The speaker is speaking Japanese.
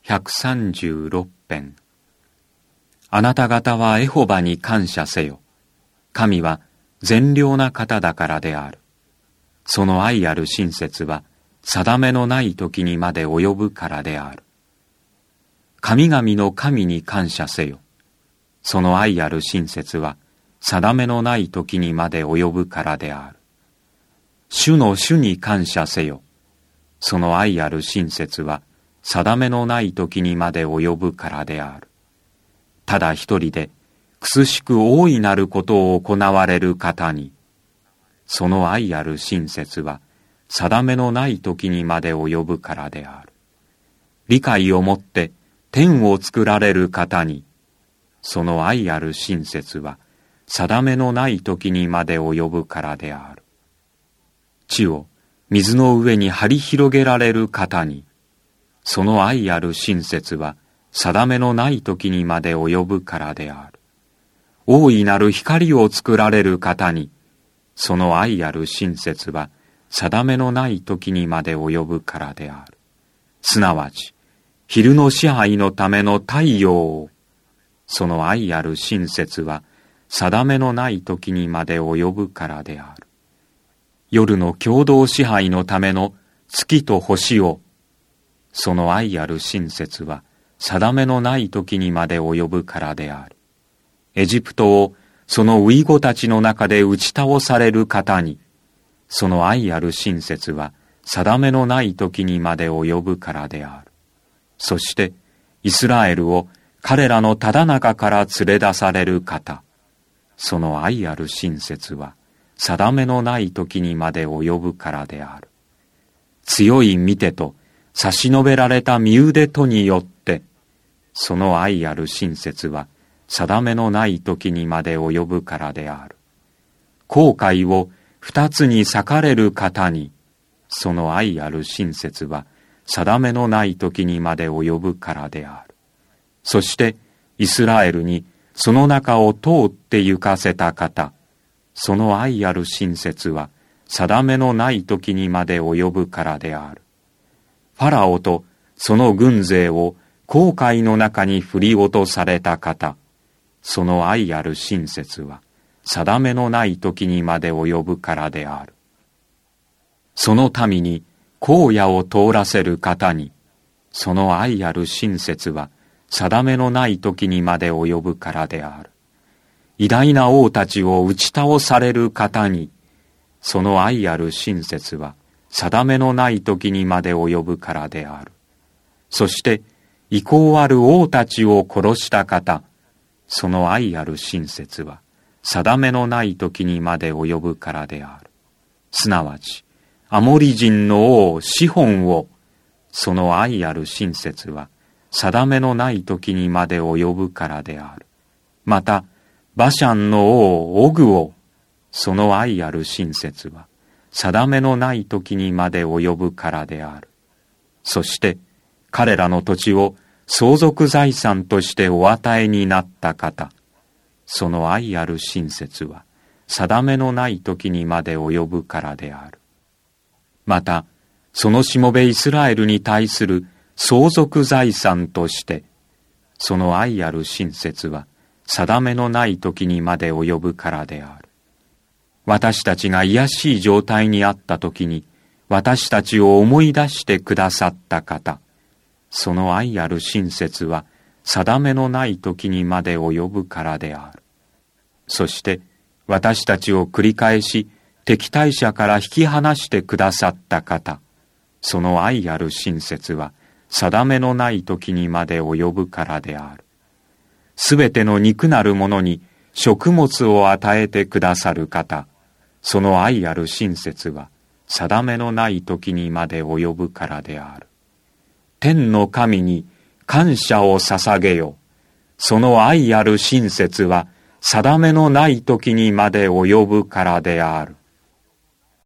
136編。あなた方はエホバに感謝せよ。神は善良な方だからである。その愛ある親切は定めのない時にまで及ぶからである。神々の神に感謝せよ。その愛ある親切は定めのない時にまで及ぶからである。主の主に感謝せよ。その愛ある親切は定めのない時にまで及ぶからである。ただ一人で、くすしく大いなることを行われる方に、その愛ある親切は、定めのない時にまで及ぶからである。理解をもって天を作られる方に、その愛ある親切は、定めのない時にまで及ぶからである。地を水の上に張り広げられる方に、その愛ある親切は、定めのない時にまで及ぶからである。大いなる光を作られる方に、その愛ある親切は、定めのない時にまで及ぶからである。すなわち、昼の支配のための太陽を、その愛ある親切は、定めのない時にまで及ぶからである。夜の共同支配のための月と星を、その愛ある親切は、定めのない時にまで及ぶからである。エジプトをそのウイゴたちの中で打ち倒される方に、その愛ある親切は定めのない時にまで及ぶからである。そしてイスラエルを彼らのただ中から連れ出される方、その愛ある親切は定めのない時にまで及ぶからである。強い御手と差し伸べられた身腕とによって、その愛ある親切は定めのない時にまで及ぶからである。航海を二つに裂かれる方に、その愛ある親切は定めのない時にまで及ぶからである。そしてイスラエルにその中を通って行かせた方、その愛ある親切は定めのない時にまで及ぶからである。ファラオとその軍勢を航海の中に振り落とされた方、その愛ある親切は定めのない時にまで及ぶからである。その民に荒野を通らせる方に、その愛ある親切は定めのない時にまで及ぶからである。偉大な王たちを打ち倒される方に、その愛ある親切は定めのない時にまで及ぶからである。そして威光ある王たちを殺した方、その愛ある親切は定めのない時にまで及ぶからである。すなわちアモリ人の王シホンを、その愛ある親切は定めのない時にまで及ぶからである。またバシャンの王オグを、その愛ある親切は定めのない時にまで及ぶからである。そして彼らの土地を相続財産としてお与えになった方、その愛ある親切は定めのない時にまで及ぶからである。またそのしもべイスラエルに対する相続財産として、その愛ある親切は定めのない時にまで及ぶからである。私たちが卑しい状態にあった時に、私たちを思い出してくださった方、その愛ある親切は定めのない時にまで及ぶからである。そして私たちを繰り返し敵対者から引き離してくださった方、その愛ある親切は定めのない時にまで及ぶからである。すべての肉なるものに食物を与えてくださる方、その愛ある親切は定めのない時にまで及ぶからである。天の神に感謝を捧げよ。その愛ある親切は定めのない時にまで及ぶからである。